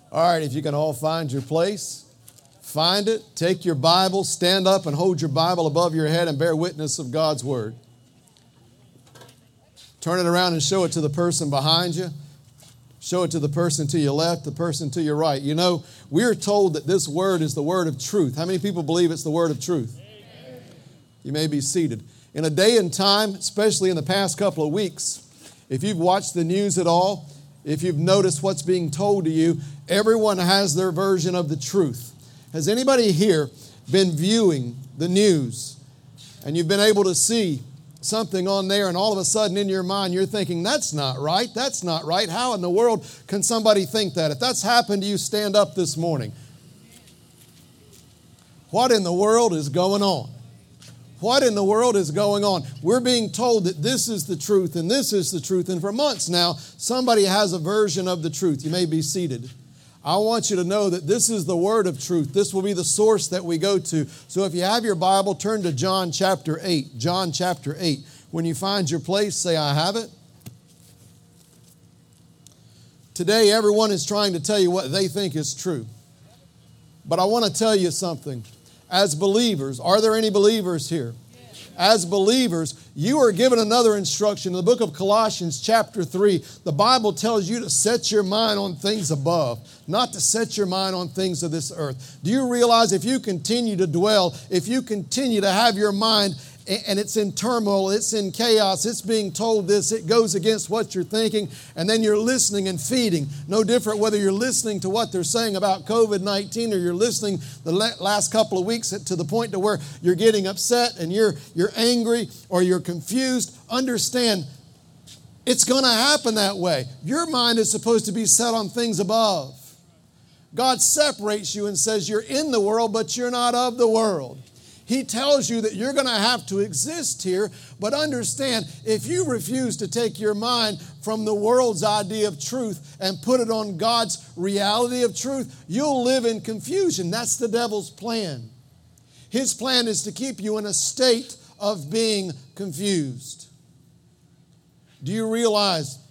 All right, if you can all find your place, find it, take your Bible, stand up and hold your Bible above your head and bear witness of God's Word. Turn it around and show it to the person behind you. Show it to the person to your left, the person to your right. You know, we're told that this Word is the Word of truth. How many people believe it's the Word of truth? Amen. You may be seated. In a day and time, especially in the past couple of weeks, if you've watched the news at all, if you've noticed what's being told to you, everyone has their version of the truth. Has anybody here been viewing the news and you've been able to see something on there and all of a sudden in your mind you're thinking, that's not right, that's not right. How in the world can somebody think that? If that's happened to you, stand up this morning. What in the world is going on? What in the world is going on? We're being told that this is the truth and this is the truth. And for months now, somebody has a version of the truth. You may be seated. I want you to know that this is the word of truth. This will be the source that we go to. So if you have your Bible, turn to John chapter 8. John chapter 8. When you find your place, say, I have it. Today, everyone is trying to tell you what they think is true. But I want to tell you something. As believers, are there any believers here? As believers, you are given another instruction. In the book of Colossians chapter 3, the Bible tells you to set your mind on things above, not to set your mind on things of this earth. Do you realize if you continue to dwell, if you continue to have your mind and it's in turmoil, it's in chaos, it's being told this, it goes against what you're thinking, and then you're listening and feeding. No different whether you're listening to what they're saying about COVID-19 or you're listening the last couple of weeks to the point to where you're getting upset and you're angry or you're confused. Understand, it's going to happen that way. Your mind is supposed to be set on things above. God separates you and says you're in the world, but you're not of the world. He tells you that you're going to have to exist here, but understand, if you refuse to take your mind from the world's idea of truth and put it on God's reality of truth, you'll live in confusion. That's the devil's plan. His plan is to keep you in a state of being confused. Do you realize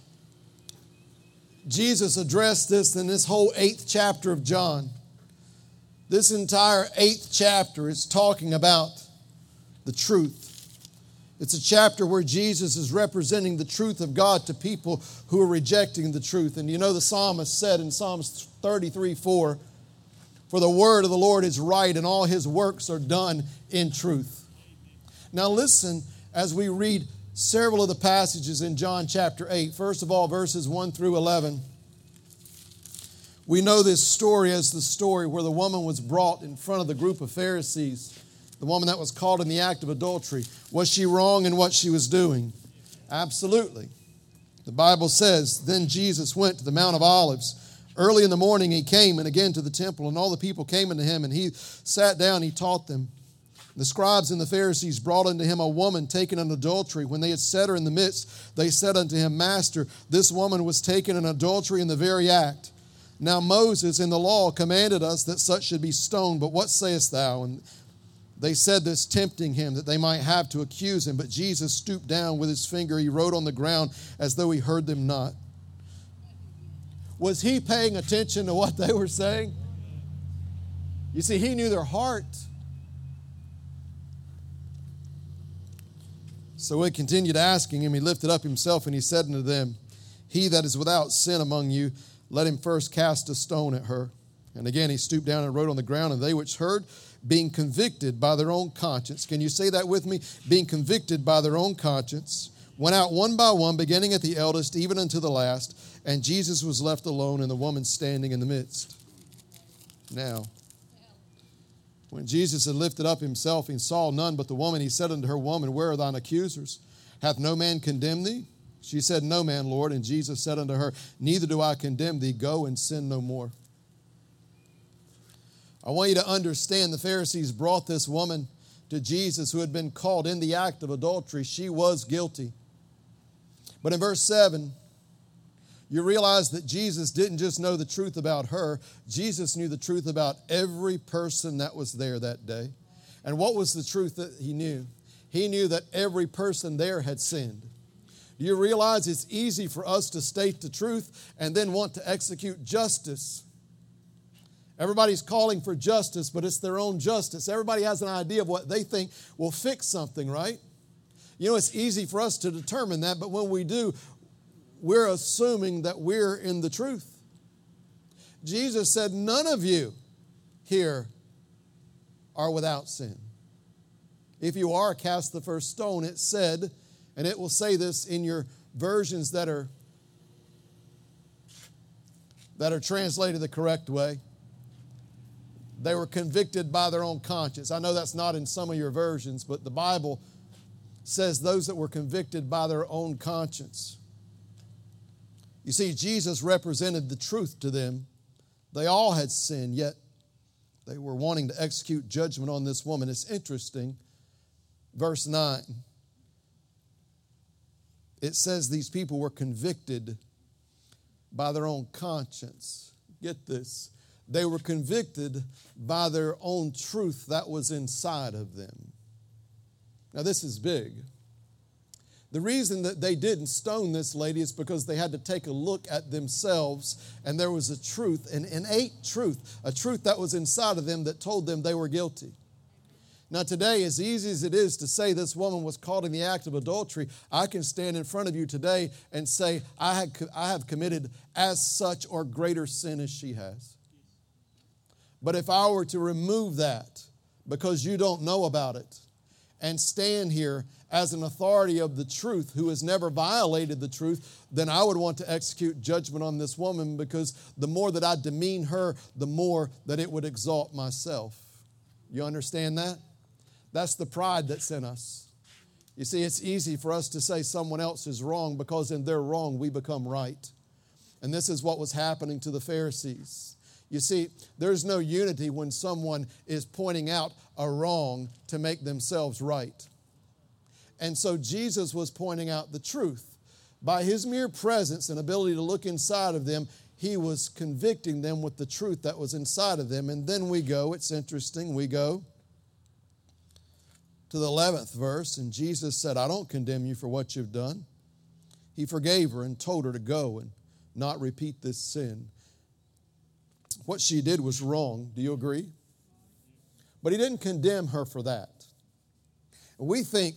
Jesus addressed this in this whole 8th chapter of John? This entire 8th chapter is talking about the truth. It's a chapter where Jesus is representing the truth of God to people who are rejecting the truth. And you know the psalmist said in Psalms 33:4, for the word of the Lord is right and all his works are done in truth. Now listen as we read several of the passages in John chapter 8. First of all, verses 1 through 11. We know this story as the story where the woman was brought in front of the group of Pharisees, the woman that was caught in the act of adultery. Was she wrong in what she was doing? Absolutely. The Bible says, then Jesus went to the Mount of Olives. Early in the morning he came and again to the temple, and all the people came unto him, and he sat down, he taught them. The scribes and the Pharisees brought unto him a woman taken in adultery. When they had set her in the midst, they said unto him, Master, this woman was taken in adultery in the very act. Now Moses in the law commanded us that such should be stoned, but what sayest thou? And they said this, tempting him, that they might have to accuse him. But Jesus stooped down with his finger. He wrote on the ground as though he heard them not. Was he paying attention to what they were saying? You see, he knew their heart. So he continued asking him. He lifted up himself and he said unto them, he that is without sin among you, let him first cast a stone at her. And again he stooped down and wrote on the ground, and they which heard, being convicted by their own conscience. Can you say that with me? Being convicted by their own conscience, went out one by one, beginning at the eldest, even unto the last. And Jesus was left alone, and the woman standing in the midst. Now, when Jesus had lifted up himself, and saw none but the woman, he said unto her, Woman, where are thine accusers? Hath no man condemned thee? She said, No man, Lord. And Jesus said unto her, Neither do I condemn thee. Go and sin no more. I want you to understand the Pharisees brought this woman to Jesus who had been caught in the act of adultery. She was guilty. But in verse 7, you realize that Jesus didn't just know the truth about her. Jesus knew the truth about every person that was there that day. And what was the truth that he knew? He knew that every person there had sinned. Do you realize it's easy for us to state the truth and then want to execute justice Everybody's calling for justice, but it's their own justice. Everybody has an idea of what they think will fix something, right? You know, it's easy for us to determine that, but when we do, we're assuming that we're in the truth. Jesus said, none of you here are without sin. If you are, cast the first stone. It said, and it will say this in your versions that are translated the correct way. They were convicted by their own conscience. I know that's not in some of your versions, but the Bible says those that were convicted by their own conscience. You see, Jesus represented the truth to them. They all had sinned, yet they were wanting to execute judgment on this woman. It's interesting. Verse 9. It says these people were convicted by their own conscience. Get this. They were convicted by their own truth that was inside of them. Now, this is big. The reason that they didn't stone this lady is because they had to take a look at themselves, and there was a truth, an innate truth, a truth that was inside of them that told them they were guilty. Now today, as easy as it is to say this woman was caught in the act of adultery, I can stand in front of you today and say, I have committed as such or greater sin as she has. But if I were to remove that because you don't know about it and stand here as an authority of the truth who has never violated the truth, then I would want to execute judgment on this woman, because the more that I demean her, the more that it would exalt myself. You understand that? That's the pride that's in us. You see, it's easy for us to say someone else is wrong because in their wrong we become right. And this is what was happening to the Pharisees. You see, there's no unity when someone is pointing out a wrong to make themselves right. And so Jesus was pointing out the truth. By his mere presence and ability to look inside of them, he was convicting them with the truth that was inside of them. And then we go, it's interesting, we go to the 11th verse, and Jesus said, I don't condemn you for what you've done. He forgave her and told her to go and not repeat this sin. What she did was wrong. Do you agree? But he didn't condemn her for that. We think,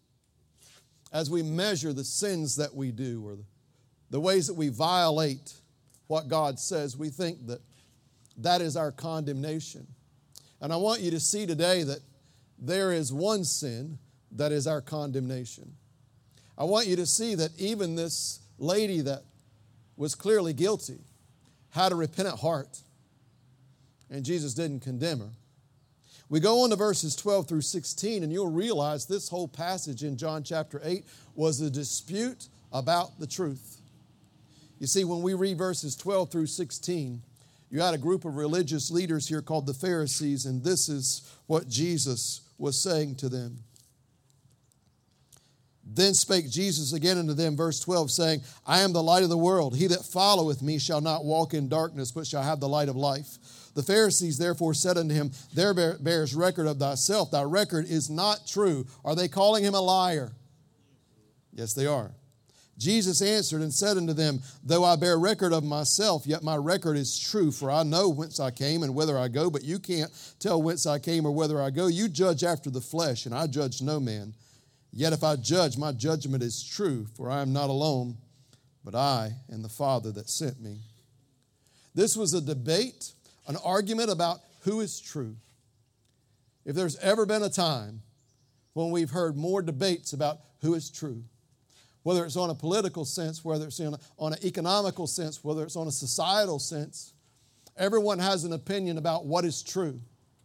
as we measure the sins that we do or the ways that we violate what God says, we think that that is our condemnation. And I want you to see today that there is one sin that is our condemnation. I want you to see that even this lady that was clearly guilty had a repentant heart, and Jesus didn't condemn her. We go on to verses 12 through 16, and you'll realize this whole passage in John chapter 8 was a dispute about the truth. You see, when we read verses 12 through 16, you had a group of religious leaders here called the Pharisees, and this is what Jesus was saying to them. Then spake Jesus again unto them, verse 12, saying, I am the light of the world. He that followeth me shall not walk in darkness, but shall have the light of life. The Pharisees therefore said unto him, There bears record of thyself. Thy record is not true. Are they calling him a liar? Yes, they are. Jesus answered and said unto them, Though I bear record of myself, yet my record is true, for I know whence I came and whither I go, but you can't tell whence I came or whither I go. You judge after the flesh, and I judge no man. Yet if I judge, my judgment is true, for I am not alone, but I and the Father that sent me. This was a debate, an argument about who is true. If there's ever been a time when we've heard more debates about who is true, whether it's on a political sense, whether it's on an economical sense, whether it's on a societal sense, everyone has an opinion about what is true.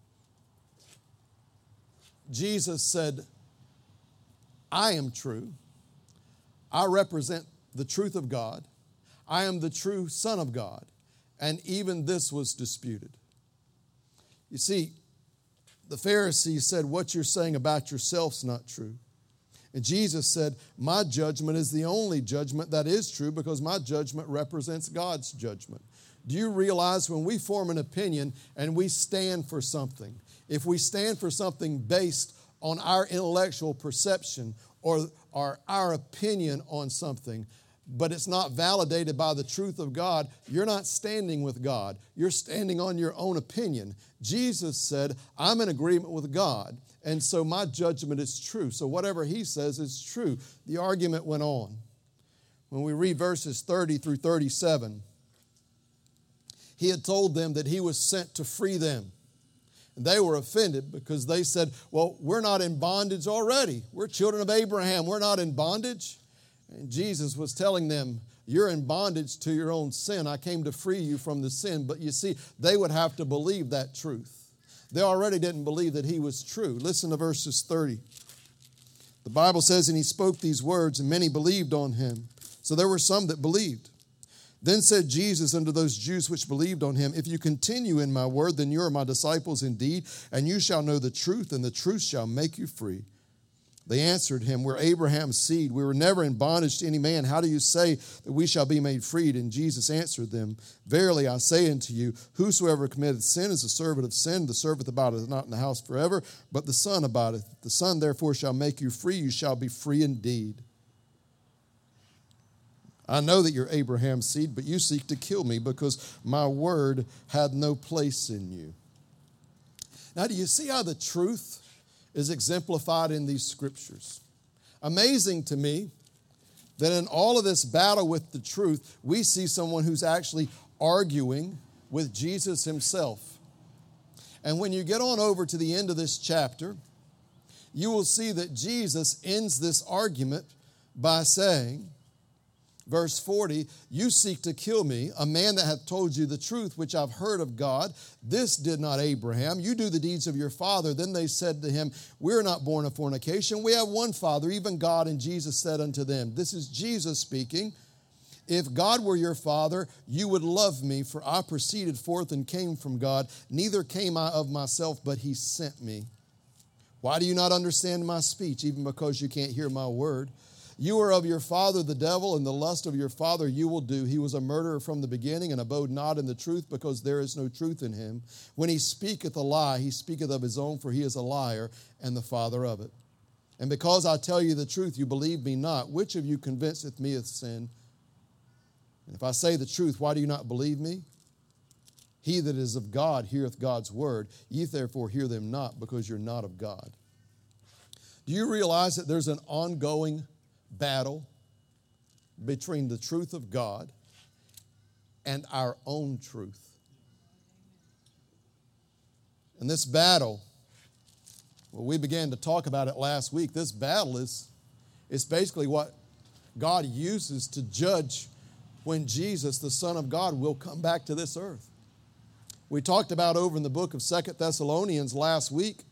Jesus said, I am true. I represent the truth of God. I am the true Son of God. And even this was disputed. You see, the Pharisees said, what you're saying about yourself's not true. And Jesus said, my judgment is the only judgment that is true, because my judgment represents God's judgment. Do you realize when we form an opinion and we stand for something, if we stand for something based on our intellectual perception or our opinion on something, but it's not validated by the truth of God, you're not standing with God. You're standing on your own opinion. Jesus said, I'm in agreement with God, and so my judgment is true. So whatever he says is true. The argument went on. When we read verses 30 through 37, he had told them that he was sent to free them. And they were offended because they said, well, we're not in bondage already. We're children of Abraham. We're not in bondage. And Jesus was telling them, you're in bondage to your own sin. I came to free you from the sin. But you see, they would have to believe that truth. They already didn't believe that he was true. Listen to verses 30. The Bible says, and he spoke these words, and many believed on him. So there were some that believed. Then said Jesus unto those Jews which believed on him, if you continue in my word, then you are my disciples indeed, and you shall know the truth, and the truth shall make you free. They answered him, we're Abraham's seed. We were never in bondage to any man. How do you say that we shall be made freed? And Jesus answered them, verily I say unto you, whosoever committeth sin is a servant of sin. The servant abideth not in the house forever, but the Son abideth. The Son therefore shall make you free. You shall be free indeed. I know that you're Abraham's seed, but you seek to kill me because my word had no place in you. Now, do you see how the truth is exemplified in these scriptures? Amazing to me that in all of this battle with the truth, we see someone who's actually arguing with Jesus himself. And when you get on over to the end of this chapter, you will see that Jesus ends this argument by saying, verse 40, you seek to kill me, a man that hath told you the truth, which I've heard of God. This did not Abraham. You do the deeds of your father. Then they said to him, we're not born of fornication. We have one Father, even God. And Jesus said unto them, this is Jesus speaking, if God were your Father, you would love me, for I proceeded forth and came from God. Neither came I of myself, but he sent me. Why do you not understand my speech, even because you can't hear my word? You are of your father the devil, and the lust of your father you will do. He was a murderer from the beginning, and abode not in the truth, because there is no truth in him. When he speaketh a lie, he speaketh of his own, for he is a liar, and the father of it. And because I tell you the truth, you believe me not. Which of you convinceth me of sin? And if I say the truth, why do you not believe me? He that is of God heareth God's word. Ye therefore hear them not, because you're not of God. Do you realize that there's an ongoing battle between the truth of God and our own truth? And this battle, well, we began to talk about it last week. This battle is basically what God uses to judge when Jesus, the Son of God, will come back to this earth. We talked about over in the book of 2 Thessalonians last week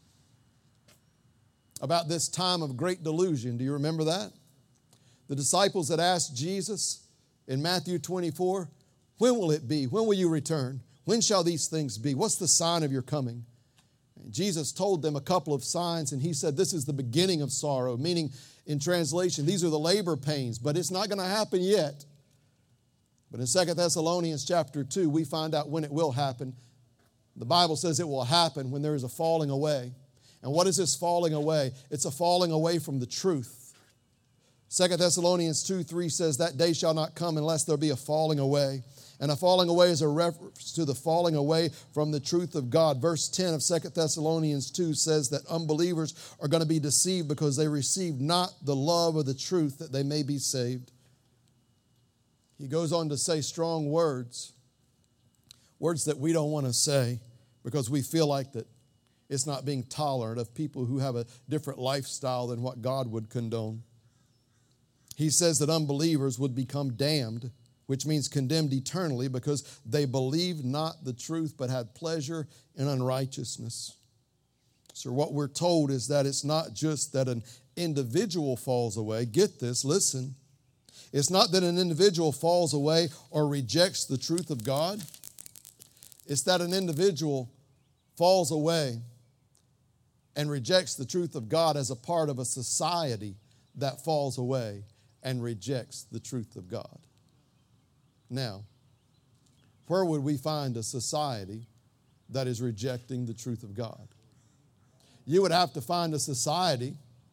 about this time of great delusion. Do you remember that? The disciples had asked Jesus in Matthew 24, when will it be? When will you return? When shall these things be? What's the sign of your coming? And Jesus told them a couple of signs, and he said, this is the beginning of sorrow, meaning in translation, these are the labor pains, but it's not going to happen yet. But in 2 Thessalonians chapter 2, we find out when it will happen. The Bible says it will happen when there is a falling away. And what is this falling away? It's a falling away from the truth. 2 Thessalonians 2:3 says, that day shall not come unless there be a falling away. And a falling away is a reference to the falling away from the truth of God. Verse 10 of 2 Thessalonians 2 says that unbelievers are going to be deceived because they receive not the love of the truth that they may be saved. He goes on to say strong words, words that we don't want to say because we feel like that it's not being tolerant of people who have a different lifestyle than what God would condone. He says that unbelievers would become damned, which means condemned eternally because they believed not the truth but had pleasure in unrighteousness. So what we're told is that it's not just that an individual falls away. Get this, listen. It's not that an individual falls away or rejects the truth of God. It's that an individual falls away and rejects the truth of God as a part of a society that falls away and rejects the truth of God. Now, where would we find a society that is rejecting the truth of God? You would have to find a society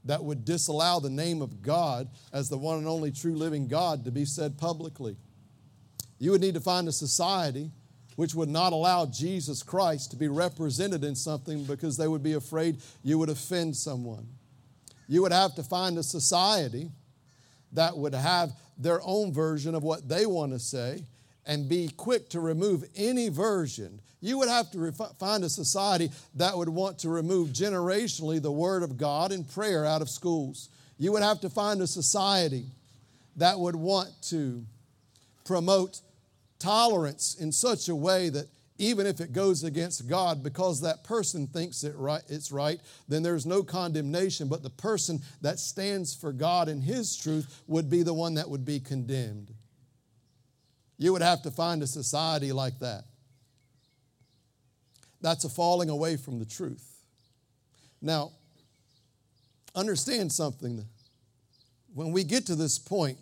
that would disallow the name of God as the one and only true living God to be said publicly. You would need to find a society which would not allow Jesus Christ to be represented in something because they would be afraid you would offend someone. You would have to find a society that would have their own version of what they want to say and be quick to remove any version. You would have to find a society that would want to remove generationally the Word of God and prayer out of schools. You would have to find a society that would want to promote tolerance in such a way that even if it goes against God, because that person thinks it's right, then there's no condemnation, but the person that stands for God and His truth would be the one that would be condemned. You would have to find a society like that. That's a falling away from the truth. Now, understand something. When we get to this point,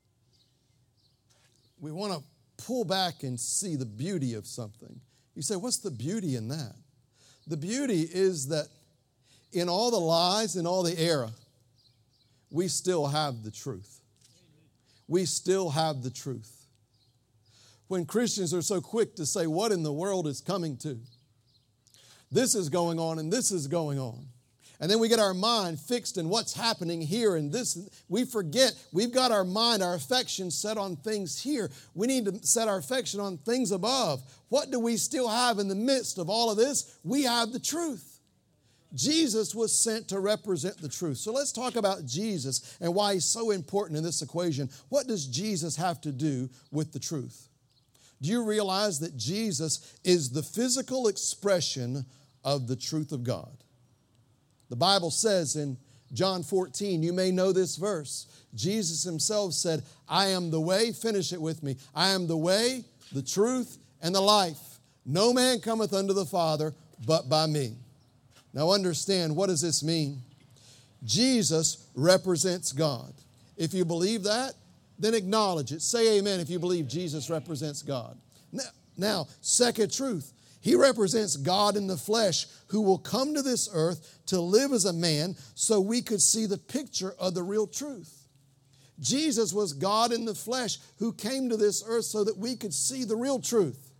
we want to pull back and see the beauty of something. You say, what's the beauty in that? The beauty is that in all the lies and all the error, we still have the truth. We still have the truth. When Christians are so quick to say, what in the world is coming to? This is going on and this is going on. And then we get our mind fixed in what's happening here and this. We forget we've got our mind, our affection set on things here. We need to set our affection on things above. What do we still have in the midst of all of this? We have the truth. Jesus was sent to represent the truth. So let's talk about Jesus and why He's so important in this equation. What does Jesus have to do with the truth? Do you realize that Jesus is the physical expression of the truth of God? The Bible says in John 14, you may know this verse. Jesus Himself said, I am the way, finish it with me. I am the way, the truth, and the life. No man cometh unto the Father but by me. Now understand, what does this mean? Jesus represents God. If you believe that, then acknowledge it. Say amen if you believe Jesus represents God. Now, second truth. He represents God in the flesh who will come to this earth to live as a man so we could see the picture of the real truth. Jesus was God in the flesh who came to this earth so that we could see the real truth.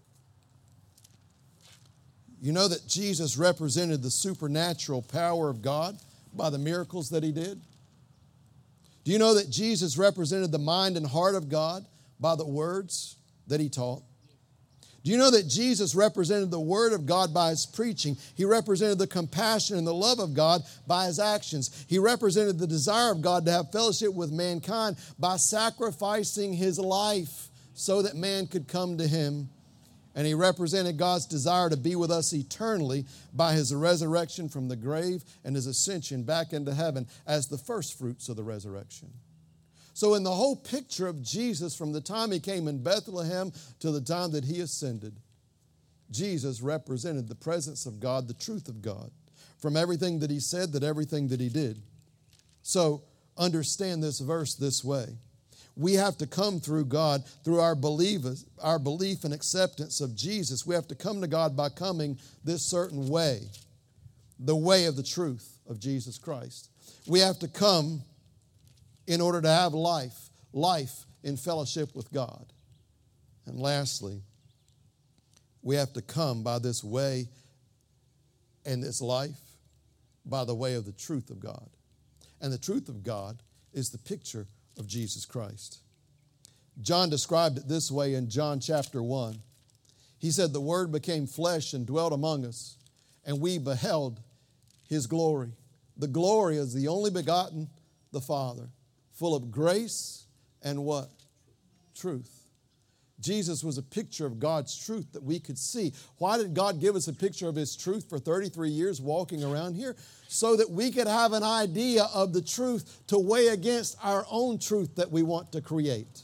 You know that Jesus represented the supernatural power of God by the miracles that He did? Do you know that Jesus represented the mind and heart of God by the words that He taught? Do you know that Jesus represented the Word of God by His preaching? He represented the compassion and the love of God by His actions. He represented the desire of God to have fellowship with mankind by sacrificing His life so that man could come to Him. And He represented God's desire to be with us eternally by His resurrection from the grave and His ascension back into heaven as the first fruits of the resurrection. So in the whole picture of Jesus, from the time He came in Bethlehem to the time that He ascended, Jesus represented the presence of God, the truth of God, from everything that He said to everything that He did. So understand this verse this way. We have to come through God, through our belief and acceptance of Jesus. We have to come to God by coming this certain way, the way of the truth of Jesus Christ. We have to come in order to have life in fellowship with God. And lastly, we have to come by this way and this life by the way of the truth of God. And the truth of God is the picture of Jesus Christ. John described it this way in John chapter 1. He said, the Word became flesh and dwelt among us, and we beheld His glory. The glory is the only begotten, the Father, full of grace and what? Truth. Jesus was a picture of God's truth that we could see. Why did God give us a picture of His truth for 33 years walking around here? So that we could have an idea of the truth to weigh against our own truth that we want to create.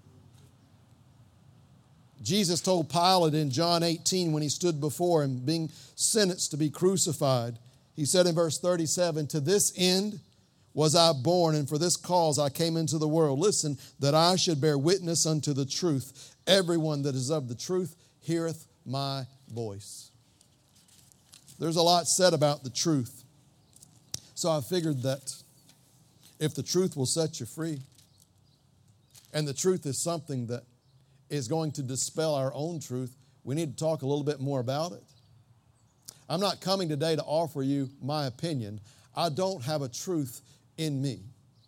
Jesus told Pilate in John 18 when He stood before him being sentenced to be crucified, He said in verse 37, to this end was I born, and for this cause I came into the world. Listen, that I should bear witness unto the truth. Everyone that is of the truth heareth my voice. There's a lot said about the truth. So I figured that if the truth will set you free, and the truth is something that is going to dispel our own truth, we need to talk a little bit more about it. I'm not coming today to offer you my opinion. I don't have a truth in me.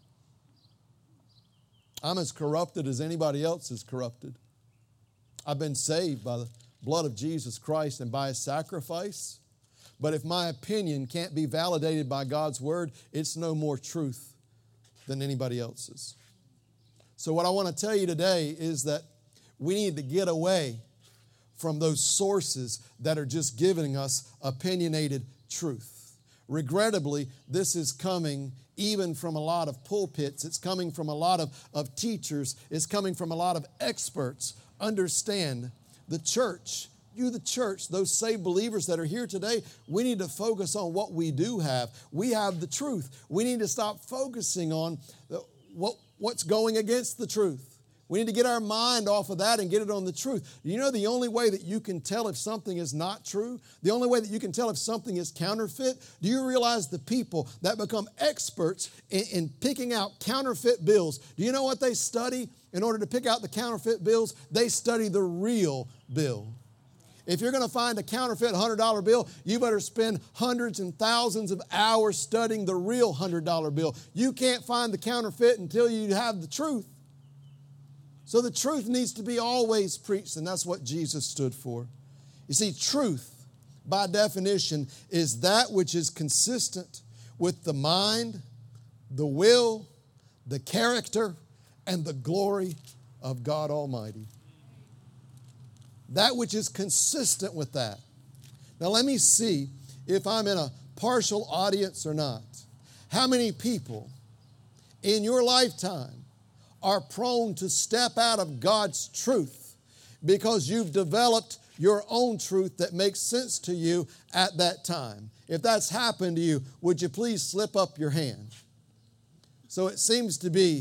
I'm as corrupted as anybody else is corrupted. I've been saved by the blood of Jesus Christ and by His sacrifice. But if my opinion can't be validated by God's Word, it's no more truth than anybody else's. So what I want to tell you today is that we need to get away from those sources that are just giving us opinionated truth. Regrettably, this is coming even from a lot of pulpits. It's coming from a lot of teachers. It's coming from a lot of experts. Understand, the church, you the church, those saved believers that are here today, we need to focus on what we do have. We have the truth. We need to stop focusing on what's going against the truth. We need to get our mind off of that and get it on the truth. You know the only way that you can tell if something is not true, the only way that you can tell if something is counterfeit, do you realize the people that become experts in picking out counterfeit bills, do you know what they study in order to pick out the counterfeit bills? They study the real bill. If you're going to find a counterfeit $100 bill, you better spend hundreds and thousands of hours studying the real $100 bill. You can't find the counterfeit until you have the truth. So the truth needs to be always preached, and that's what Jesus stood for. You see, truth, by definition, is that which is consistent with the mind, the will, the character, and the glory of God Almighty. That which is consistent with that. Now let me see if I'm in a partial audience or not. How many people in your lifetime are prone to step out of God's truth because you've developed your own truth that makes sense to you at that time? If that's happened to you, would you please slip up your hand? So it seems to be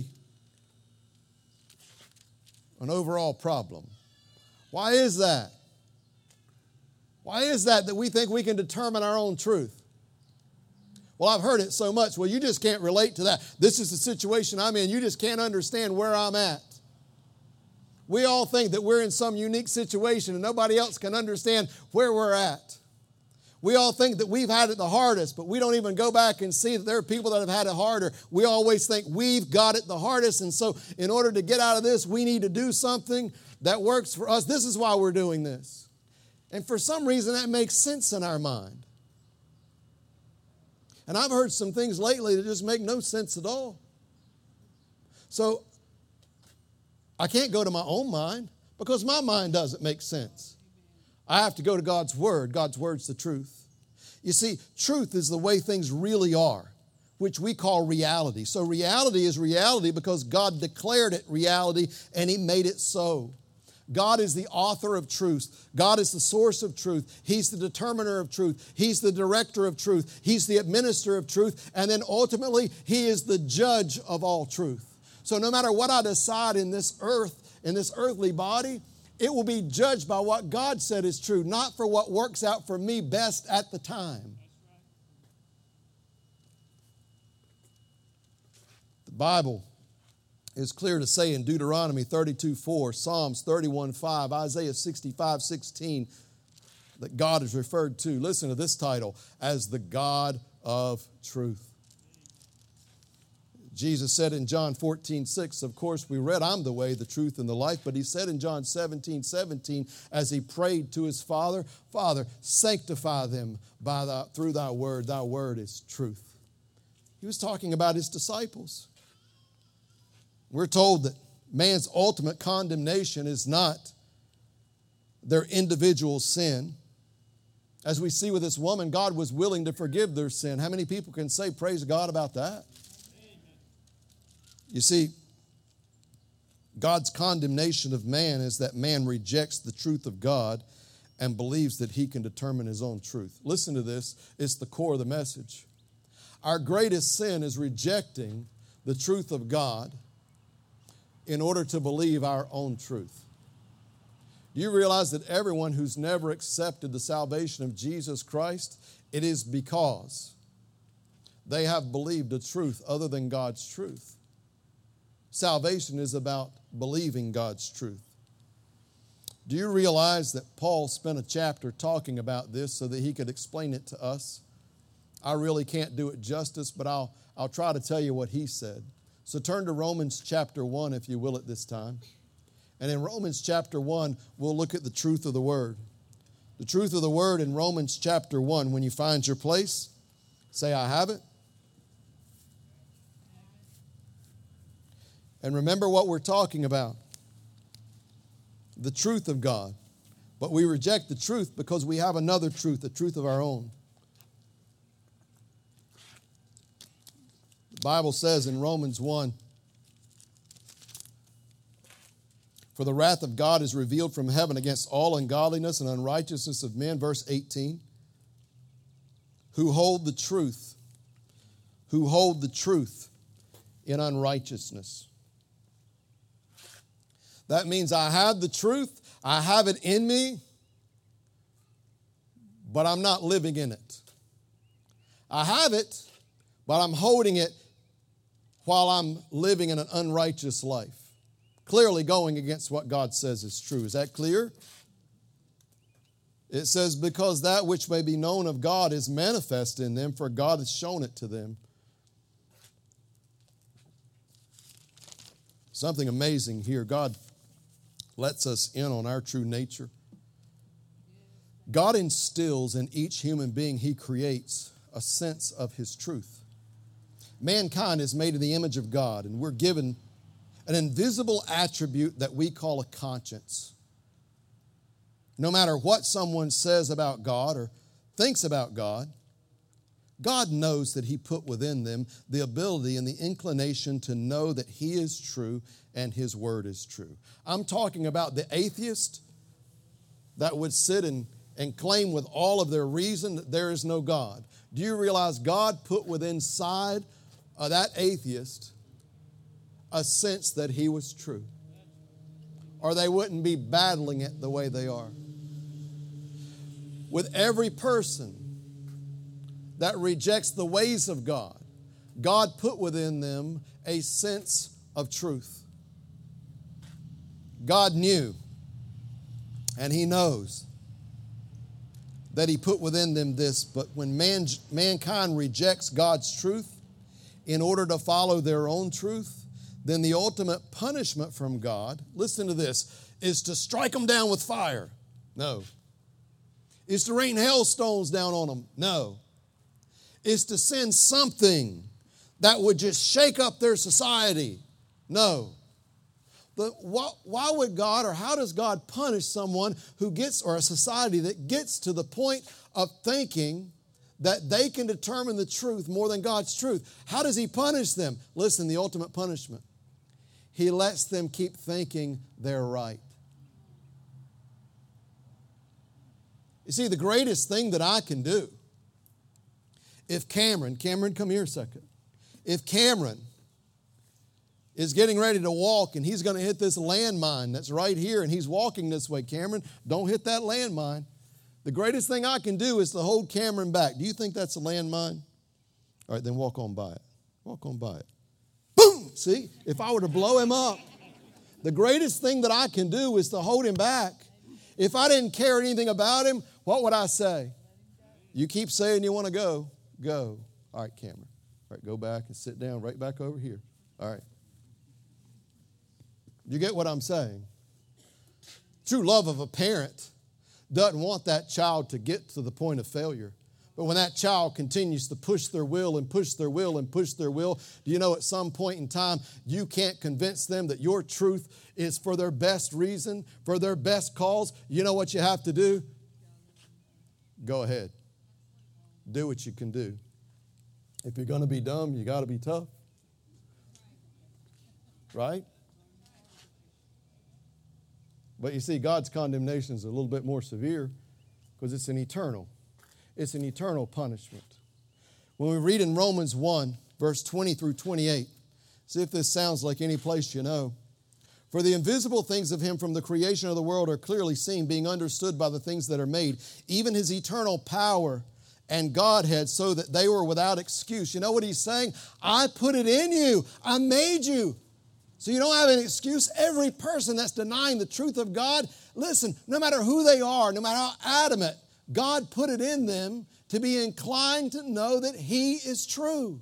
an overall problem. Why is that? Why is that we think we can determine our own truth? Well, I've heard it so much. Well, you just can't relate to that. This is the situation I'm in. You just can't understand where I'm at. We all think that we're in some unique situation and nobody else can understand where we're at. We all think that we've had it the hardest, but we don't even go back and see that there are people that have had it harder. We always think we've got it the hardest, and so in order to get out of this, we need to do something that works for us. This is why we're doing this. And for some reason, that makes sense in our mind. And I've heard some things lately that just make no sense at all. So I can't go to my own mind because my mind doesn't make sense. I have to go to God's Word. God's Word's the truth. You see, truth is the way things really are, which we call reality. So reality is reality because God declared it reality and He made it so. God is the author of truth. God is the source of truth. He's the determiner of truth. He's the director of truth. He's the administrator of truth. And then ultimately, He is the judge of all truth. So no matter what I decide in this earth, in this earthly body, it will be judged by what God said is true, not for what works out for me best at the time. The Bible is clear to say in Deuteronomy 32:4, Psalms 31:5, Isaiah 65:16, that God is referred to, listen to this title, as the God of truth. Jesus said in John 14:6, of course we read, I'm the way, the truth, and the life, but He said in John 17:17, as He prayed to His Father, Father, sanctify them through Thy word is truth. He was talking about His disciples. We're told that man's ultimate condemnation is not their individual sin. As we see with this woman, God was willing to forgive their sin. How many people can say praise God about that? You see, God's condemnation of man is that man rejects the truth of God and believes that he can determine his own truth. Listen to this. It's the core of the message. Our greatest sin is rejecting the truth of God in order to believe our own truth. Do you realize that everyone who's never accepted the salvation of Jesus Christ, it is because They have believed a truth other than God's truth. Salvation is about believing God's truth. Do you realize that Paul spent a chapter talking about this so that he could explain it to us? I really can't do it justice, but I'll try to tell you what he said. So turn to Romans chapter 1, if you will, at this time. And in Romans chapter 1, we'll look at the truth of the Word. The truth of the Word in Romans chapter 1. When you find your place, say, I have it. And remember what we're talking about. The truth of God. But we reject the truth because we have another truth, the truth of our own. The Bible says in Romans 1, for the wrath of God is revealed from heaven against all ungodliness and unrighteousness of men, verse 18, who hold the truth in unrighteousness. That means I have the truth, I have it in me, but I'm not living in it. I have it, but I'm holding it while I'm living in an unrighteous life. Clearly going against what God says is true. Is that clear? It says, because that which may be known of God is manifest in them, for God has shown it to them. Something amazing here. God lets us in on our true nature. God instills in each human being He creates a sense of His truth. Mankind is made in the image of God, and we're given an invisible attribute that we call a conscience. No matter what someone says about God or thinks about God, God knows that He put within them the ability and the inclination to know that He is true and His Word is true. I'm talking about the atheist that would sit and claim with all of their reason that there is no God. Do you realize God put within inside of that atheist a sense that he was true? Or they wouldn't be battling it the way they are. With every person that rejects the ways of God, God put within them a sense of truth. God knew, and He knows that He put within them this, but when mankind rejects God's truth in order to follow their own truth, then the ultimate punishment from God, listen to this, is to strike them down with fire. No. Is to rain hailstones down on them. No. Is to send something that would just shake up their society. No. But why would God, or how does God punish someone who gets, or a society that gets to the point of thinking that they can determine the truth more than God's truth? How does He punish them? Listen, the ultimate punishment. He lets them keep thinking they're right. You see, the greatest thing that I can do, if Cameron, come here a second. If Cameron is getting ready to walk and he's going to hit this landmine that's right here and he's walking this way, Cameron, don't hit that landmine. The greatest thing I can do is to hold Cameron back. Do you think that's a landmine? All right, then walk on by it. Walk on by it. Boom! See, if I were to blow him up, the greatest thing that I can do is to hold him back. If I didn't care anything about him, what would I say? You keep saying you want to go. Go. All right, Cameron. All right, go back and sit down right back over here. All right. You get what I'm saying? True love of a parent doesn't want that child to get to the point of failure. But when that child continues to push their will and push their will and push their will, do you know at some point in time you can't convince them that your truth is for their best reason, for their best cause? You know what you have to do? Go ahead. Do what you can do. If you're going to be dumb, you got to be tough. Right? But you see, God's condemnation is a little bit more severe because it's an eternal punishment. When we read in Romans 1, verse 20 through 28, see if this sounds like any place you know. For the invisible things of Him from the creation of the world are clearly seen, being understood by the things that are made, even His eternal power and Godhead so that they were without excuse. You know what he's saying? I put it in you. I made you. So you don't have an excuse. Every person that's denying the truth of God, listen, no matter who they are, no matter how adamant, God put it in them to be inclined to know that He is true.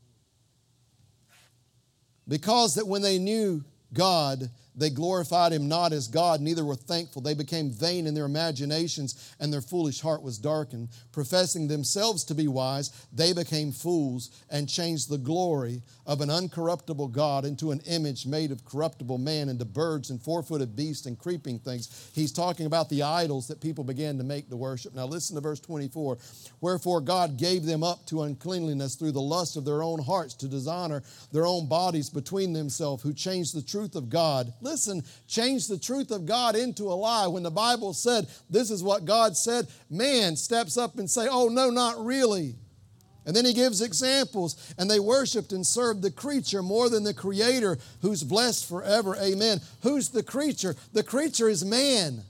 Because that when they knew God, they glorified Him not as God, neither were thankful. They became vain in their imaginations, and their foolish heart was darkened. Professing themselves to be wise, they became fools and changed the glory of an uncorruptible God into an image made of corruptible man, into birds and four-footed beasts and creeping things. He's talking about the idols that people began to make to worship. Now listen to verse 24. Wherefore God gave them up to uncleanliness through the lust of their own hearts, to dishonor their own bodies between themselves, who changed the truth of God. Listen, change the truth of God into a lie. When the Bible said, this is what God said, man steps up and say, oh, no, not really. And then he gives examples, and they worshiped and served the creature more than the Creator, who's blessed forever. Amen. Who's the creature? The creature is man.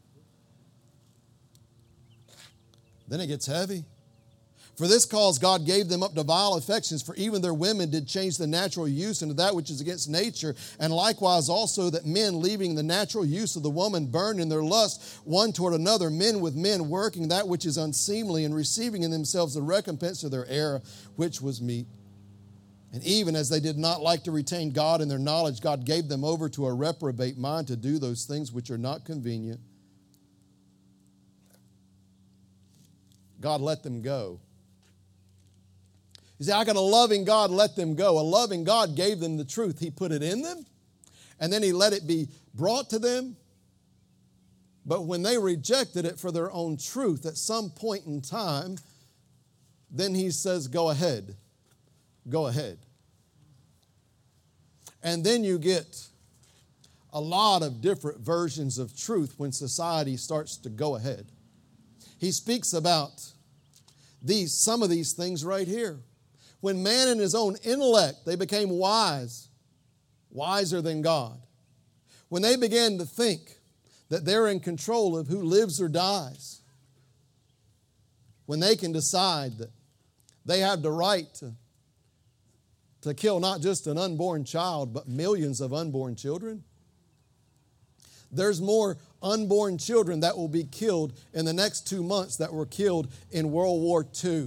Then it gets heavy. For this cause God gave them up to vile affections, for even their women did change the natural use into that which is against nature, and likewise also that men, leaving the natural use of the woman, burned in their lust one toward another, men with men, working that which is unseemly, and receiving in themselves the recompense of their error, which was meat. And even as they did not like to retain God in their knowledge, God gave them over to a reprobate mind to do those things which are not convenient. God let them go. You say, I got a loving God, let them go. A loving God gave them the truth. He put it in them, and then He let it be brought to them. But when they rejected it for their own truth at some point in time, then He says, go ahead. Go ahead. And then you get a lot of different versions of truth when society starts to go ahead. He speaks about some of these things right here. When man in his own intellect, they became wise, wiser than God. When they began to think that they're in control of who lives or dies. When they can decide that they have the right to kill not just an unborn child, but millions of unborn children. There's more unborn children that will be killed in the next 2 months that were killed in World War II.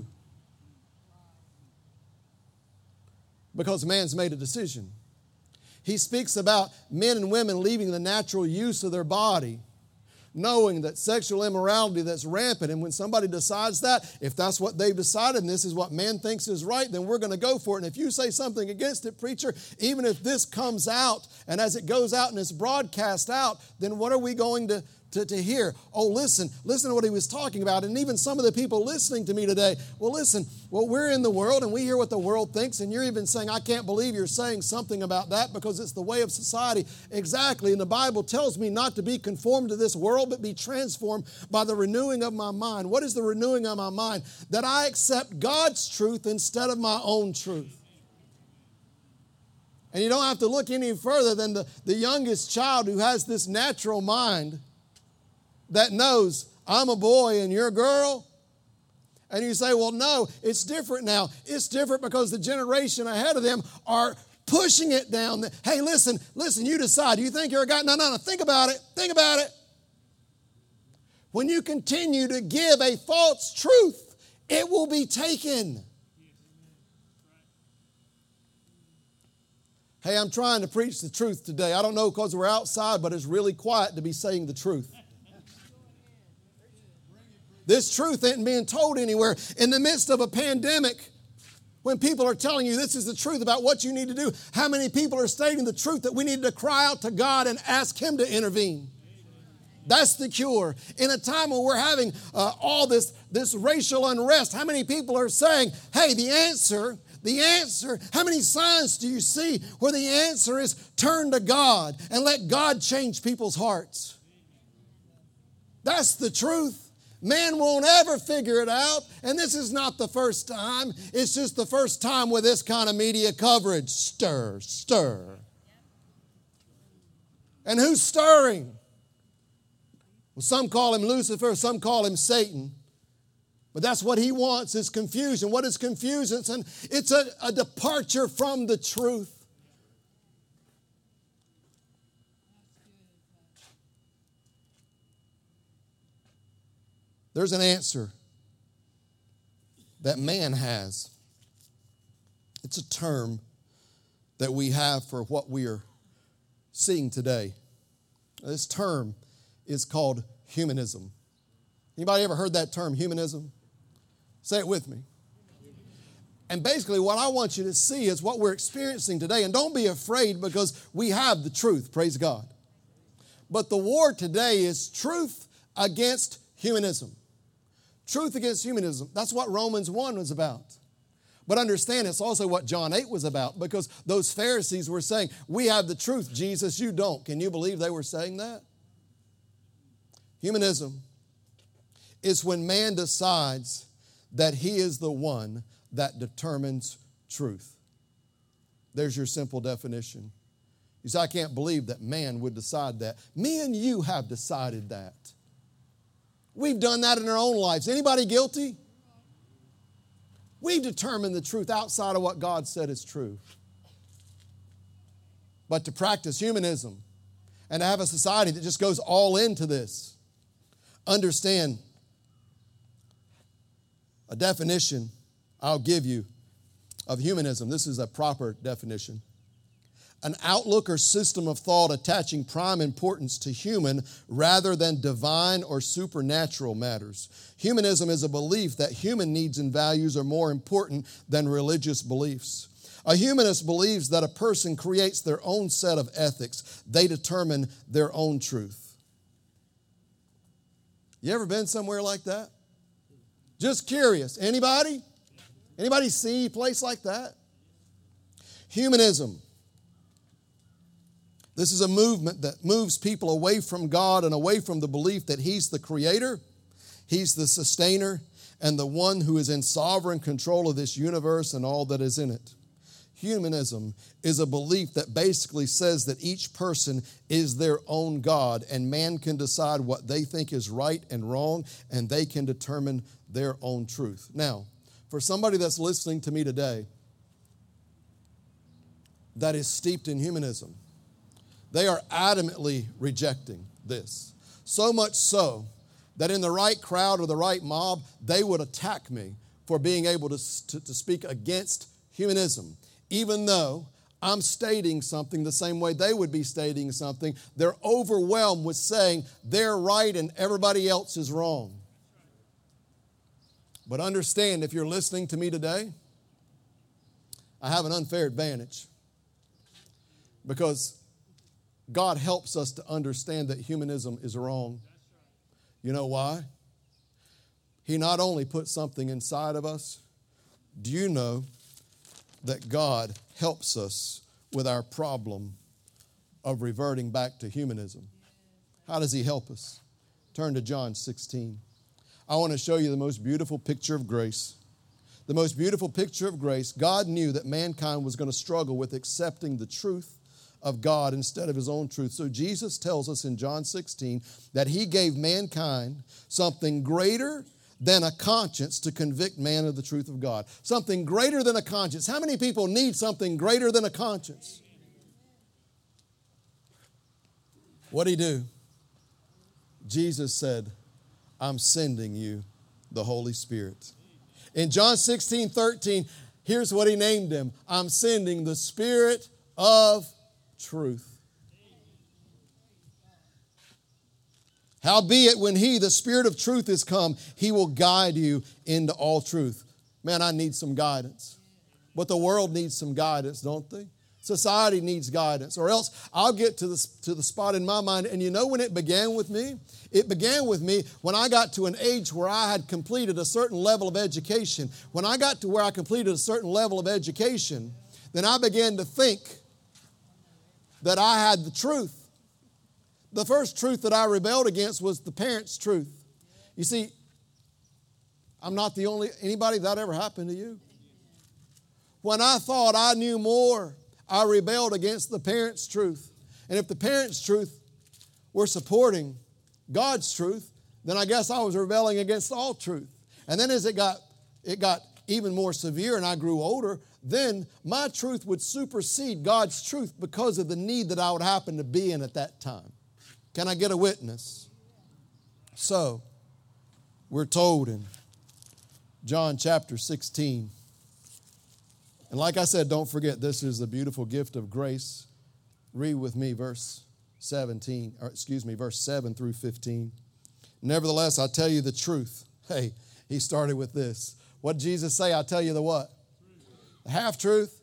Because man's made a decision. He speaks about men and women leaving the natural use of their body, knowing that sexual immorality that's rampant, and when somebody decides that, if that's what they've decided and this is what man thinks is right, then we're going to go for it. And if you say something against it, preacher, even if this comes out, and as it goes out and it's broadcast out, then what are we going to hear? Oh, listen to what he was talking about. And even some of the people listening to me today, we're in the world and we hear what the world thinks, and you're even saying, I can't believe you're saying something about that because it's the way of society. Exactly. And the Bible tells me not to be conformed to this world, but be transformed by the renewing of my mind. What is the renewing of my mind? That I accept God's truth instead of my own truth. And you don't have to look any further than the youngest child who has this natural mind that knows I'm a boy and you're a girl. And you say, well, no, it's different now. It's different because the generation ahead of them are pushing it down. Hey, listen, you decide. You think you're a guy? No, think about it. Think about it. When you continue to give a false truth, it will be taken. Hey, I'm trying to preach the truth today. I don't know because we're outside, but it's really quiet to be saying the truth. This truth isn't being told anywhere. In the midst of a pandemic, when people are telling you this is the truth about what you need to do, how many people are stating the truth that we need to cry out to God and ask Him to intervene? That's the cure. In a time when we're having all this racial unrest, how many people are saying, hey, the answer, how many signs do you see where the answer is turn to God and let God change people's hearts? That's the truth. Man won't ever figure it out, and this is not the first time. It's just the first time with this kind of media coverage. Stir. And who's stirring? Well, some call him Lucifer, some call him Satan. But that's what he wants, is confusion. What is confusion? It's a departure from the truth. There's an answer that man has. It's a term that we have for what we are seeing today. This term is called humanism. Anybody ever heard that term, humanism? Say it with me. And basically what I want you to see is what we're experiencing today. And don't be afraid, because we have the truth, praise God. But the war today is truth against humanism. Truth against humanism. That's what Romans 1 was about. But understand, it's also what John 8 was about, because those Pharisees were saying, we have the truth, Jesus, you don't. Can you believe they were saying that? Humanism is when man decides that he is the one that determines truth. There's your simple definition. You say, I can't believe that man would decide that. Me and you have decided that. We've done that in our own lives. Anybody guilty? We've determined the truth outside of what God said is true. But to practice humanism and to have a society that just goes all into this, understand a definition I'll give you of humanism. This is a proper definition. An outlook or system of thought attaching prime importance to human rather than divine or supernatural matters. Humanism is a belief that human needs and values are more important than religious beliefs. A humanist believes that a person creates their own set of ethics. They determine their own truth. You ever been somewhere like that? Just curious. Anybody? Anybody see a place like that? Humanism. This is a movement that moves people away from God and away from the belief that He's the creator, He's the sustainer, and the one who is in sovereign control of this universe and all that is in it. Humanism is a belief that basically says that each person is their own God, and man can decide what they think is right and wrong, and they can determine their own truth. Now, for somebody that's listening to me today that is steeped in humanism, they are adamantly rejecting this. So much so that in the right crowd or the right mob, they would attack me for being able to speak against humanism. Even though I'm stating something the same way they would be stating something, they're overwhelmed with saying they're right and everybody else is wrong. But understand, if you're listening to me today, I have an unfair advantage, because God helps us to understand that humanism is wrong. You know why? He not only put something inside of us, do you know that God helps us with our problem of reverting back to humanism? How does He help us? Turn to John 16. I want to show you the most beautiful picture of grace. The most beautiful picture of grace. God knew that mankind was going to struggle with accepting the truth of God instead of His own truth. So Jesus tells us in John 16 that He gave mankind something greater than a conscience to convict man of the truth of God. Something greater than a conscience. How many people need something greater than a conscience? What did He do? Jesus said, I'm sending you the Holy Spirit. In John 16:13, here's what He named Him. I'm sending the Spirit of truth. Howbeit, when He, the Spirit of truth, is come, He will guide you into all truth. Man, I need some guidance. But the world needs some guidance, don't they? Society needs guidance. Or else I'll get to the spot in my mind. And you know when it began with me? It began with me when I got to an age where I had completed a certain level of education. When I got to where I completed a certain level of education, then I began to think that I had the truth. The first truth that I rebelled against was the parents' truth. You see, I'm not the only, anybody that ever happened to you? When I thought I knew more, I rebelled against the parents' truth. And if the parents' truth were supporting God's truth, then I guess I was rebelling against all truth. And then as it got even more severe and I grew older, then my truth would supersede God's truth because of the need that I would happen to be in at that time. Can I get a witness? So, we're told in John chapter 16, and like I said, don't forget, this is the beautiful gift of grace. Read with me verse 7 through 15. Nevertheless, I tell you the truth. Hey, he started with this. What did Jesus say? I tell you the what? The half-truth.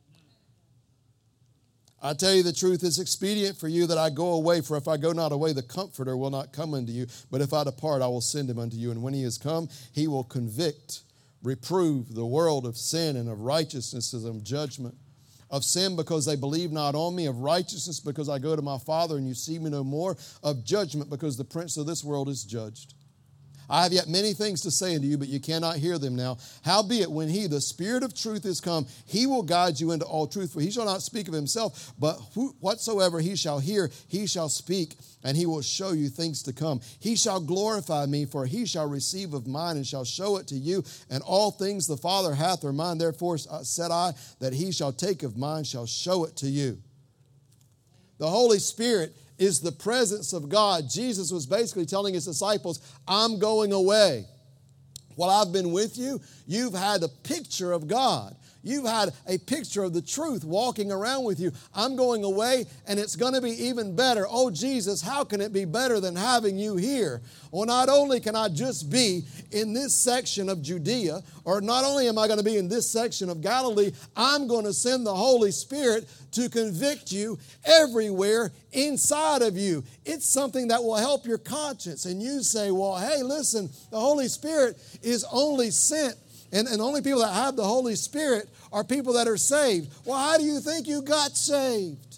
I tell you the truth, it's expedient for you that I go away, for if I go not away, the Comforter will not come unto you. But if I depart, I will send him unto you. And when he is come, he will convict, reprove the world of sin and of righteousness and of judgment. Of sin because they believe not on me, of righteousness because I go to my Father and you see me no more, of judgment because the prince of this world is judged. I have yet many things to say unto you, but you cannot hear them now. Howbeit, when he, the Spirit of truth, is come, he will guide you into all truth. For he shall not speak of himself, but whatsoever he shall hear, he shall speak, and he will show you things to come. He shall glorify me, for he shall receive of mine, and shall show it to you. And all things the Father hath are mine. Therefore said I, that he shall take of mine, shall show it to you. The Holy Spirit is the presence of God. Jesus was basically telling his disciples, I'm going away. While I've been with you, you've had a picture of God. You've had a picture of the truth walking around with you. I'm going away, and it's going to be even better. Oh, Jesus, how can it be better than having you here? Well, not only can I just be in this section of Judea, or not only am I going to be in this section of Galilee, I'm going to send the Holy Spirit to convict you everywhere inside of you. It's something that will help your conscience. And you say, well, hey, listen, the Holy Spirit is only sent, and only people that have the Holy Spirit are people that are saved. Well, how do you think you got saved?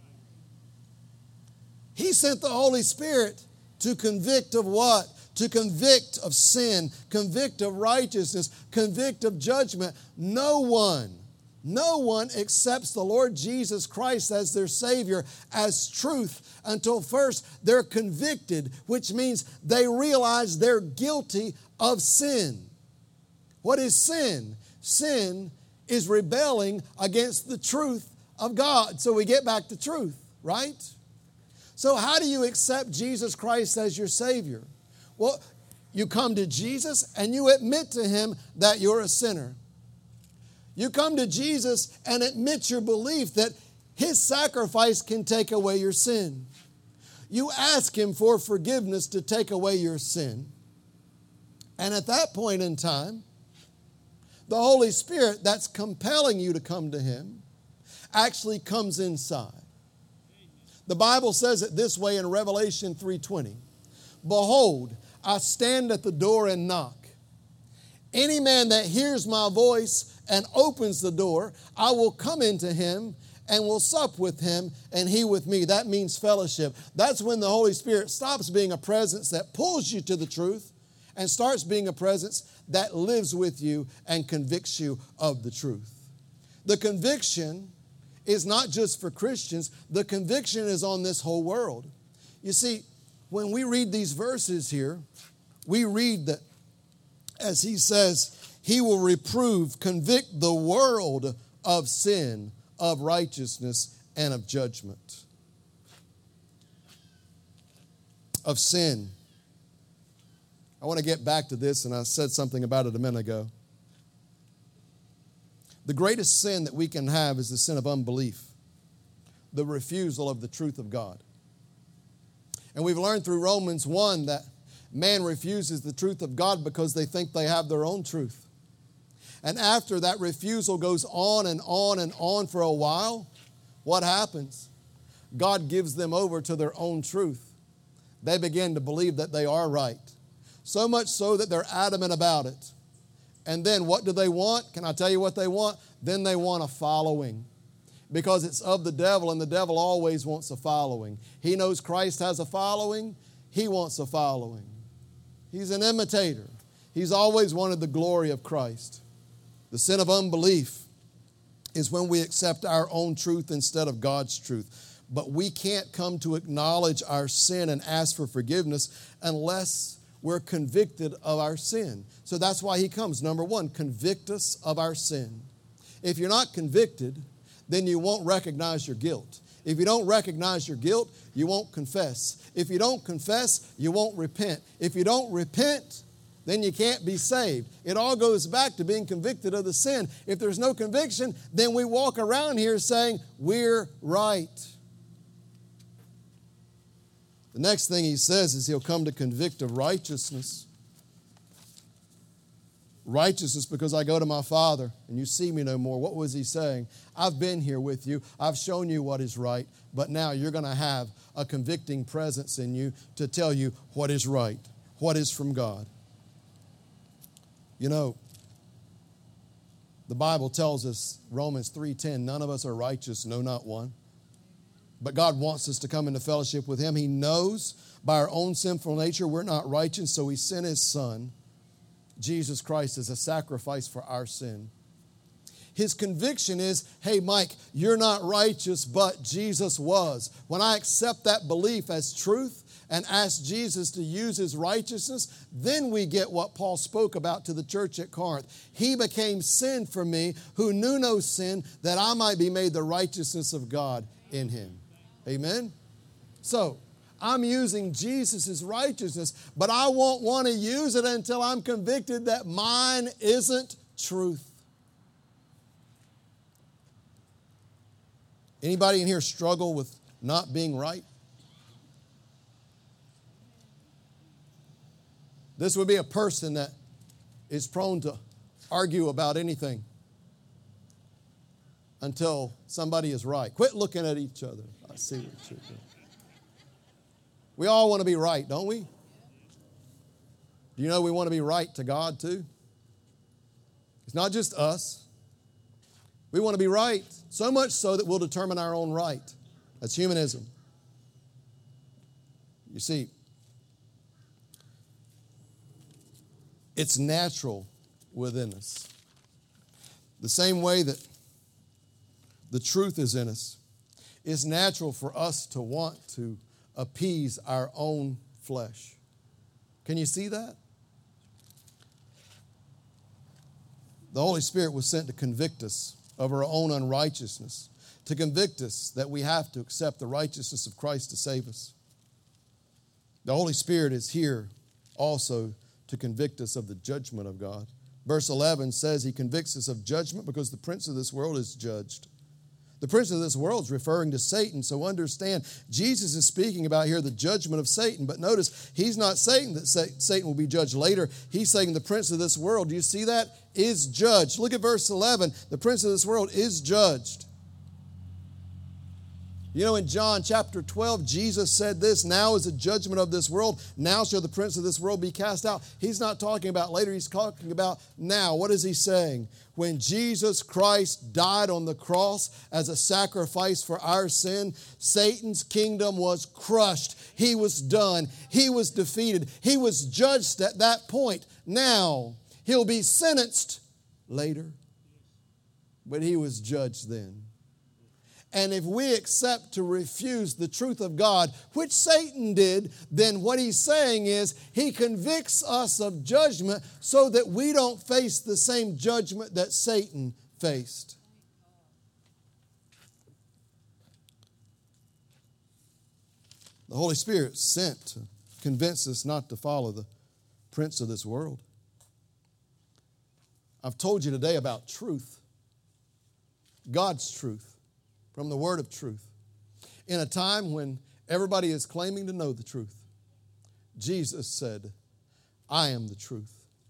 He sent the Holy Spirit to convict of what? To convict of sin, convict of righteousness, convict of judgment. No one accepts the Lord Jesus Christ as their Savior, as truth, until first they're convicted, which means they realize they're guilty of sin. What is sin? Sin is rebelling against the truth of God. So we get back to truth, right? So how do you accept Jesus Christ as your Savior? Well, you come to Jesus and you admit to Him that you're a sinner. You come to Jesus and admit your belief that His sacrifice can take away your sin. You ask Him for forgiveness to take away your sin. And at that point in time, the Holy Spirit that's compelling you to come to Him actually comes inside. The Bible says it this way in Revelation 3:20. Behold, I stand at the door and knock. Any man that hears my voice and opens the door, I will come into him and will sup with him and he with me. That means fellowship. That's when the Holy Spirit stops being a presence that pulls you to the truth and starts being a presence that lives with you and convicts you of the truth. The conviction is not just for Christians. The conviction is on this whole world. You see, when we read these verses here, we read that, as he says, he will reprove, convict the world of sin, of righteousness, and of judgment. Of sin. I want to get back to this, and I said something about it a minute ago. The greatest sin that we can have is the sin of unbelief, the refusal of the truth of God. And we've learned through Romans 1 that man refuses the truth of God because they think they have their own truth. And after that refusal goes on and on and on for a while, what happens? God gives them over to their own truth. They begin to believe that they are right. So much so that they're adamant about it. And then what do they want? Can I tell you what they want? Then they want a following. Because it's of the devil, and the devil always wants a following. He knows Christ has a following. He wants a following. He's an imitator. He's always wanted the glory of Christ. The sin of unbelief is when we accept our own truth instead of God's truth. But we can't come to acknowledge our sin and ask for forgiveness unless we're convicted of our sin. So that's why He comes. Number one, convict us of our sin. If you're not convicted, then you won't recognize your guilt. If you don't recognize your guilt, you won't confess. If you don't confess, you won't repent. If you don't repent, then you can't be saved. It all goes back to being convicted of the sin. If there's no conviction, then we walk around here saying, we're right. The next thing He says is He'll come to convict of righteousness. Righteousness because I go to my Father and you see me no more. What was He saying? I've been here with you. I've shown you what is right. But now you're going to have a convicting presence in you to tell you what is right, what is from God. You know, the Bible tells us, Romans 3:10, none of us are righteous, no, not one. But God wants us to come into fellowship with Him. He knows by our own sinful nature we're not righteous, so He sent His Son, Jesus Christ, as a sacrifice for our sin. His conviction is, hey, Mike, you're not righteous, but Jesus was. When I accept that belief as truth and ask Jesus to use His righteousness, then we get what Paul spoke about to the church at Corinth. He became sin for me who knew no sin, that I might be made the righteousness of God in Him. Amen? So, I'm using Jesus' righteousness, but I won't want to use it until I'm convicted that mine isn't truth. Anybody in here struggle with not being right? This would be a person that is prone to argue about anything until somebody is right. Quit looking at each other. I see what you're doing. We all want to be right, don't we? Do you know we want to be right to God too? It's not just us. We want to be right, so much so that we'll determine our own right. That's humanism. You see, it's natural within us. The same way that the truth is in us, it's natural for us to want to appease our own flesh. Can you see that? The Holy Spirit was sent to convict us of our own unrighteousness, to convict us that we have to accept the righteousness of Christ to save us. The Holy Spirit is here also to convict us of the judgment of God. Verse 11 says He convicts us of judgment because the prince of this world is judged. The prince of this world is referring to Satan, so understand Jesus is speaking about here the judgment of Satan. But notice, He's not saying that Satan will be judged later. He's saying the prince of this world, do you see that? Is judged. Look at verse 11. The prince of this world is judged. You know, in John chapter 12, Jesus said this, now is the judgment of this world. Now shall the prince of this world be cast out. He's not talking about later. He's talking about now. What is He saying? When Jesus Christ died on the cross as a sacrifice for our sin, Satan's kingdom was crushed. He was done. He was defeated. He was judged at that point. Now, he'll be sentenced later, but he was judged then. And if we accept to refuse the truth of God, which Satan did, then what he's saying is he convicts us of judgment so that we don't face the same judgment that Satan faced. The Holy Spirit sent to convince us not to follow the prince of this world. I've told you today about truth, God's truth. From the word of truth. In a time when everybody is claiming to know the truth, Jesus said, I am the truth.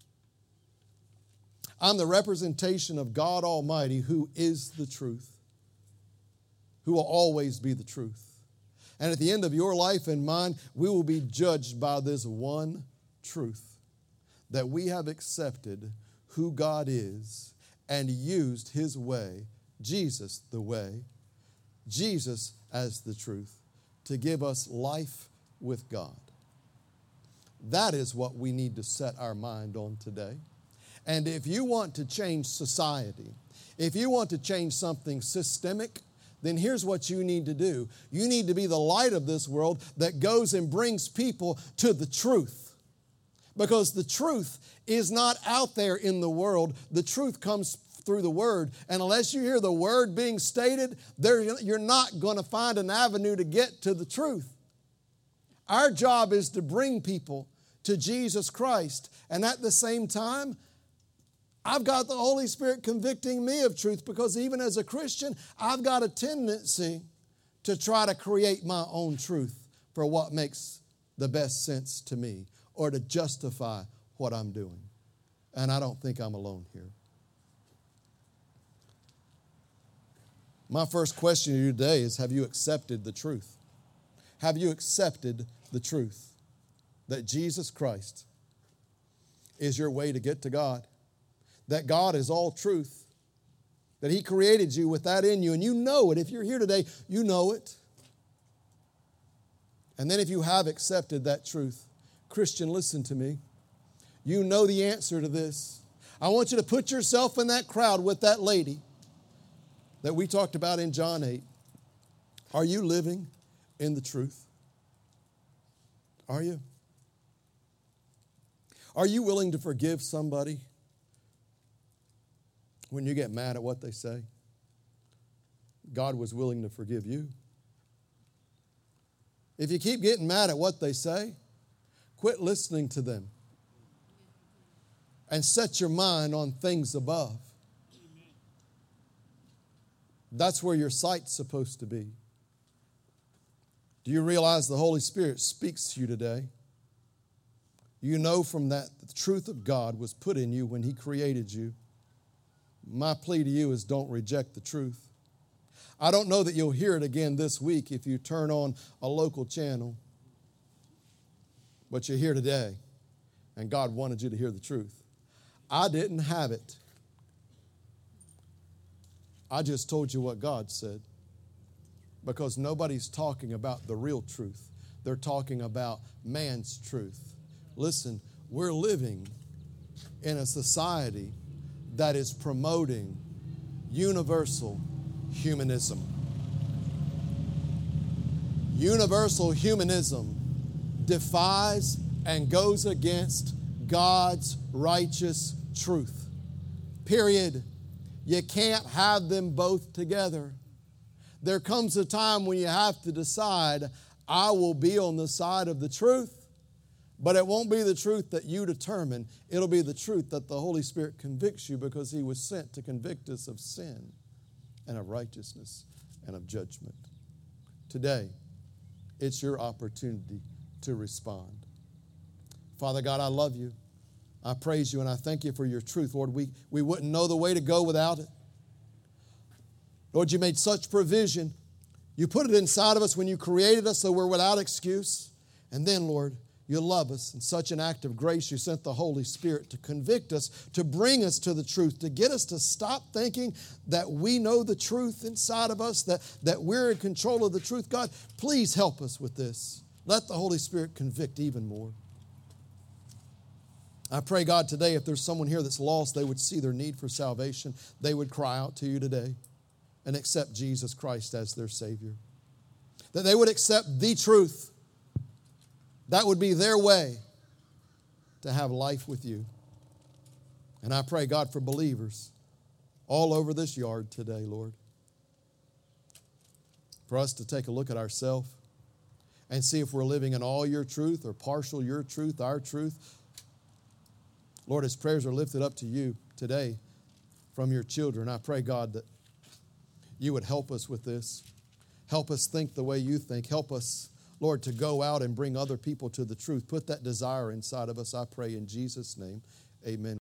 I'm the representation of God Almighty, who is the truth, who will always be the truth. And at the end of your life and mine, we will be judged by this one truth, that we have accepted who God is and used His way, Jesus the way, Jesus as the truth, to give us life with God. That is what we need to set our mind on today. And if you want to change society, if you want to change something systemic, then here's what you need to do. You need to be the light of this world that goes and brings people to the truth. Because the truth is not out there in the world. The truth comes through the Word. And unless you hear the Word being stated, you're not going to find an avenue to get to the truth. Our job is to bring people to Jesus Christ. And at the same time, I've got the Holy Spirit convicting me of truth, because even as a Christian, I've got a tendency to try to create my own truth for what makes the best sense to me, or to justify what I'm doing. And I don't think I'm alone here. My first question to you today is, have you accepted the truth? Have you accepted the truth that Jesus Christ is your way to get to God? That God is all truth, that He created you with that in you, and you know it. If you're here today, you know it. And then if you have accepted that truth, Christian, listen to me. You know the answer to this. I want you to put yourself in that crowd with that lady that we talked about in John 8. Are you living in the truth? Are you? Are you willing to forgive somebody when you get mad at what they say? God was willing to forgive you. If you keep getting mad at what they say, quit listening to them and set your mind on things above. That's where your sight's supposed to be. Do you realize the Holy Spirit speaks to you today? You know from that the truth of God was put in you when He created you. My plea to you is, don't reject the truth. I don't know that you'll hear it again this week if you turn on a local channel, but you're here today, and God wanted you to hear the truth. I didn't have it. I just told you what God said, because nobody's talking about the real truth. They're talking about man's truth. Listen, we're living in a society that is promoting universal humanism. Universal humanism defies and goes against God's righteous truth. Period. You can't have them both together. There comes a time when you have to decide, I will be on the side of the truth, but it won't be the truth that you determine. It'll be the truth that the Holy Spirit convicts you, because He was sent to convict us of sin and of righteousness and of judgment. Today, it's your opportunity to respond. Father God, I love you. I praise you and I thank you for your truth. Lord, we wouldn't know the way to go without it. Lord, you made such provision. You put it inside of us when you created us so we're without excuse. And then, Lord, you love us in such an act of grace. You sent the Holy Spirit to convict us, to bring us to the truth, to get us to stop thinking that we know the truth inside of us, that we're in control of the truth. God, please help us with this. Let the Holy Spirit convict even more. I pray, God, today, if there's someone here that's lost, they would see their need for salvation. They would cry out to you today and accept Jesus Christ as their Savior. That they would accept the truth. That would be their way to have life with you. And I pray, God, for believers all over this yard today, Lord, for us to take a look at ourselves and see if we're living in all your truth or partial your truth, our truth. Lord, as prayers are lifted up to you today from your children, I pray, God, that you would help us with this. Help us think the way you think. Help us, Lord, to go out and bring other people to the truth. Put that desire inside of us, I pray in Jesus' name. Amen.